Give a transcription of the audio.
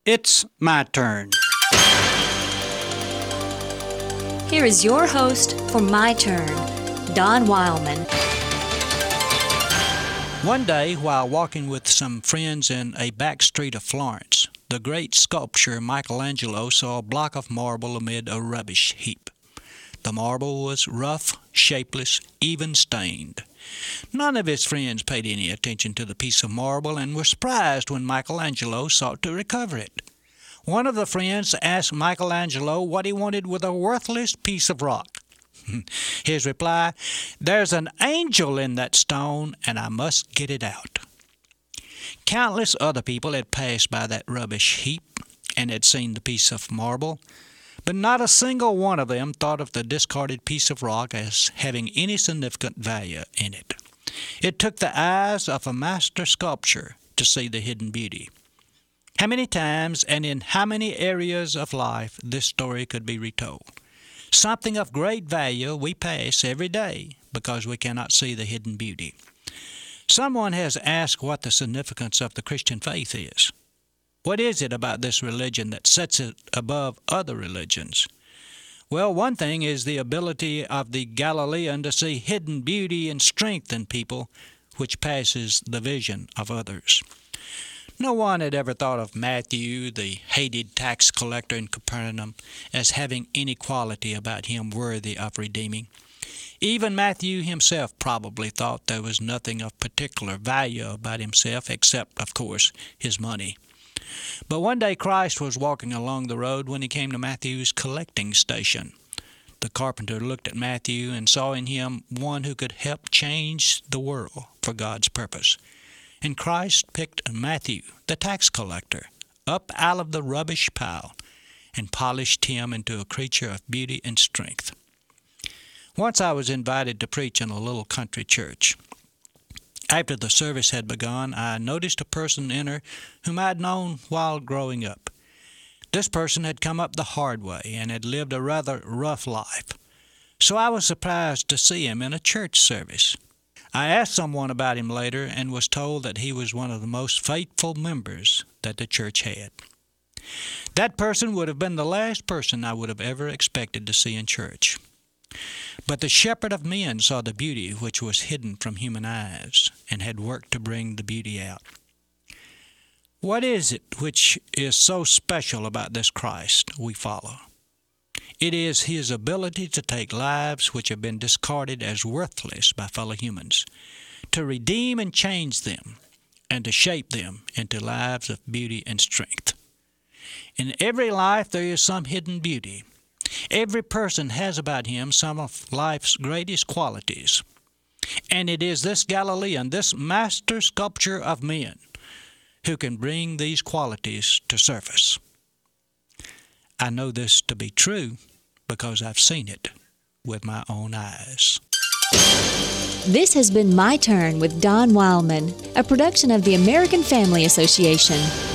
It's my turn. Here is your host for My Turn, Don Wildman. One day, while walking with some friends in a back street of Florence, the great sculptor Michelangelo saw a block of marble amid a rubbish heap. The marble was rough, shapeless, even stained. None of his friends paid any attention to the piece of marble and were surprised when Michelangelo sought to recover it. One of the friends asked Michelangelo what he wanted with a worthless piece of rock. His reply, "There's an angel in that stone, and I must get it out." Countless other people had passed by that rubbish heap and had seen the piece of marble, but not a single one of them thought of the discarded piece of rock as having any significant value in it. It took the eyes of a master sculptor to see the hidden beauty. How many times and in how many areas of life this story could be retold? Something of great value we pass every day because we cannot see the hidden beauty. Someone has asked what the significance of the Christian faith is. What is it about this religion that sets it above other religions? Well, one thing is the ability of the Galilean to see hidden beauty and strength in people, which passes the vision of others. No one had ever thought of Matthew, the hated tax collector in Capernaum, as having any quality about him worthy of redeeming. Even Matthew himself probably thought there was nothing of particular value about himself except, of course, his money. But one day Christ was walking along the road when he came to Matthew's collecting station. The carpenter looked at Matthew and saw in him one who could help change the world for God's purpose. And Christ picked Matthew, the tax collector, up out of the rubbish pile and polished him into a creature of beauty and strength. Once I was invited to preach in a little country church. After the service had begun, I noticed a person enter whom I had known while growing up. This person had come up the hard way and had lived a rather rough life, so I was surprised to see him in a church service. I asked someone about him later and was told that he was one of the most faithful members that the church had. That person would have been the last person I would have ever expected to see in church. But the shepherd of men saw the beauty which was hidden from human eyes and had worked to bring the beauty out. What is it which is so special about this Christ we follow? It is his ability to take lives which have been discarded as worthless by fellow humans, to redeem and change them, and to shape them into lives of beauty and strength. In every life there is some hidden beauty. Every person has about him some of life's greatest qualities. And it is this Galilean, this master sculptor of men, who can bring these qualities to surface. I know this to be true because I've seen it with my own eyes. This has been My Turn with Don Wildman, a production of the American Family Association.